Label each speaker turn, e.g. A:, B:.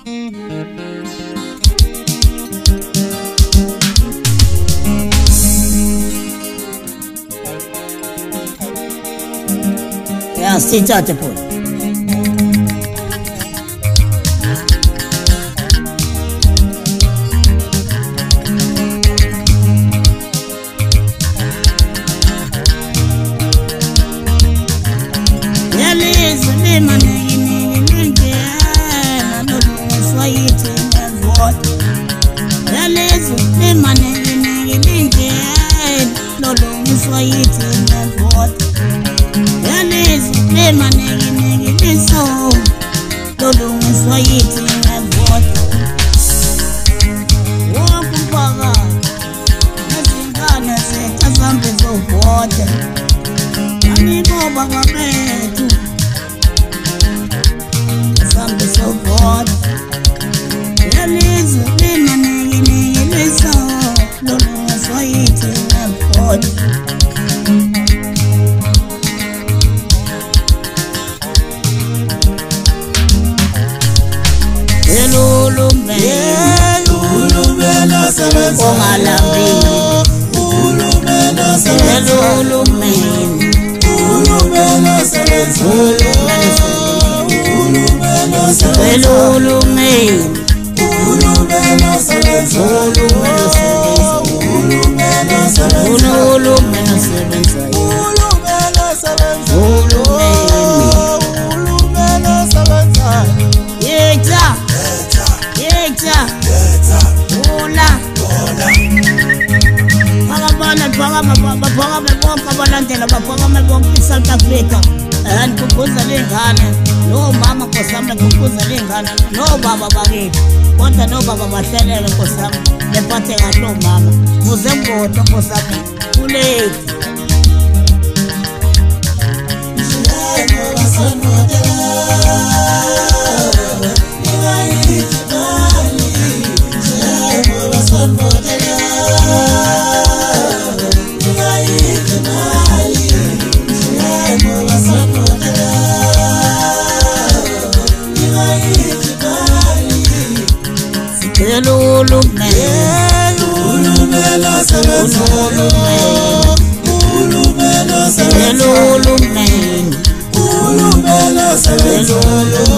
A: Ya sithathe phela. Yalizwe limaniki lingena lolungiswa yithi nevoti. Yalizwe limaniki lingena lolungiswa yithi nevoti. Yalizwe limaniki liso lolungiswa yithi nevoti. Wokumpaka nezingane zethu azihambe zovota. Anikoba kwabethu azihambe zovota. Yalizwe limaniki liso lolungiswa yithi nevoti. Ulumela sebenza ongalambile. Ulumela sebenza. Ulumela sebenza. Ulumela sebenza. Ulumela sebenza. Ulumela sebenza. Ulumela sebenza. Ulumela sebenza. Ulumela sebenza. Yeta. Hola. Baphakamele bonke abalandela baphakamele bonke eSouth Africa. Ngikubuza lengane nomama nkosami ngikubuza lengane nobaba bakithi. Kodwa nobaba bahlelele nkosami lephathe kahle nomama. Uze ngodo nkosami kulethi. Ulumela sebenza. Ulumela sebenza. Ulumela sebenza.